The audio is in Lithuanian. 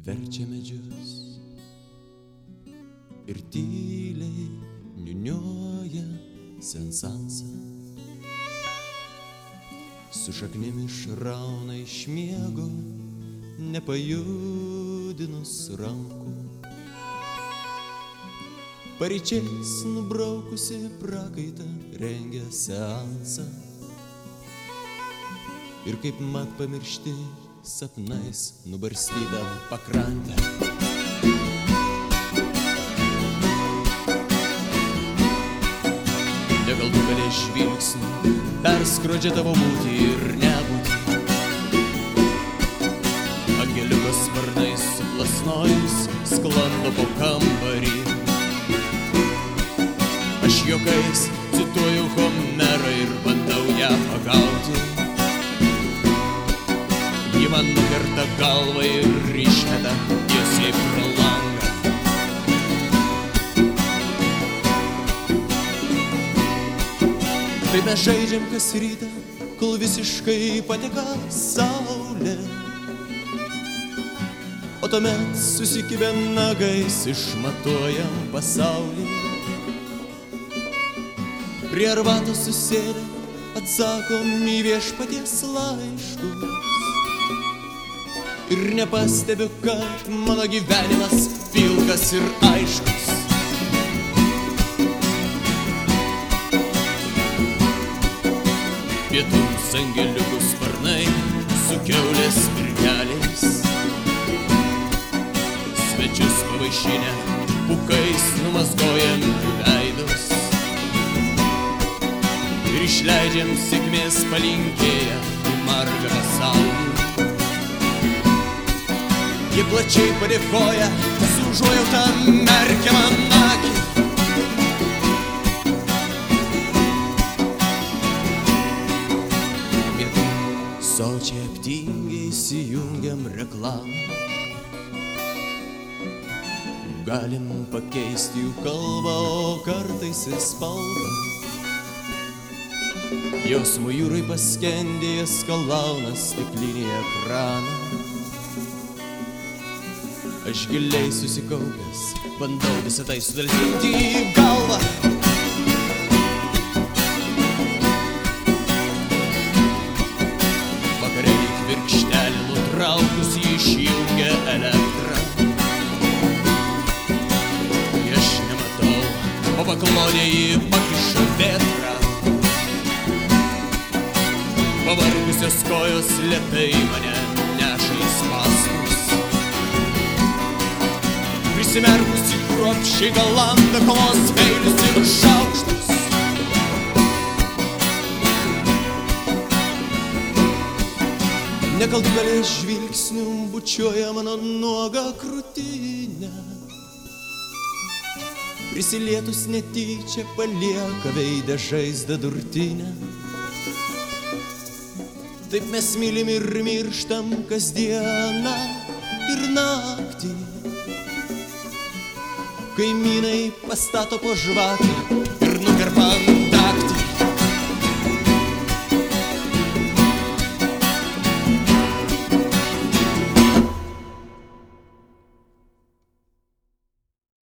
verčia medžius ir tyliai niūniuoja sensansą. Su šaknim išrauna iš miego, nepajudinus rankų. Paryčiais nubraukusi prakaitą rengia seansą. Ir kaip mat pamiršti sapnais nubarstytą pakrantę. Negaldu galė žvilgsnį perskrodžia tavo būtį ir nebūtį. Angeliuko sparnais plasnojus sklando po kambarį. Aš juokais cituoju Homerą ir bandau ją pagauti. Ji man nukerta galvą ir išmeta tiesiai pro langą. Taip mes žaidžiam kas rytą, kol visiškai pateka saulė. O tuomet susikibę nagais išmatuojam pasaulį. Prie arbatos susėdę atsakom į viešpaties laiškus. Ir nepastebiu, kad mano gyvenimas pilkas ir aiškus. Pietums angeliukų sparnai su kiaulės pirkeliais. Svečius pavaišinę pūkais numazgojam veidus. Ir išleidžiam sėkmės palinkėję į margą pasaulį. Jie plačiai padėkoja, su užuojauta merkia man akį. Ir sočiai aptingiai įsijungiam reklamą. Galim pakeisti jų kalbą, o kartais ir spalvą. Jausmų jūrai paskendėję skalauna stiklinį ekraną. Aš giliai susikaupęs, bandau visą tai sudalkinti į galvą. Vakare lyg virkštelį nutraukus jį išjungia elektrą. Ir aš nematau, o paklodė jį pakiša vėtrą. Pavargusios kojos lėtai mane neša į spąstus. Prisimerkusi kruopščiai galanda kovos peilius ir šaukštus. Nekaltų galės žvilgsnių bučiuoja mano nuogą krūtinę. Prisilietus netyčia palieka veidą žaizdą durtinę. Taip mes mylim ir mirštam kasdieną ir naktį. Kaimynai pastato po žvakę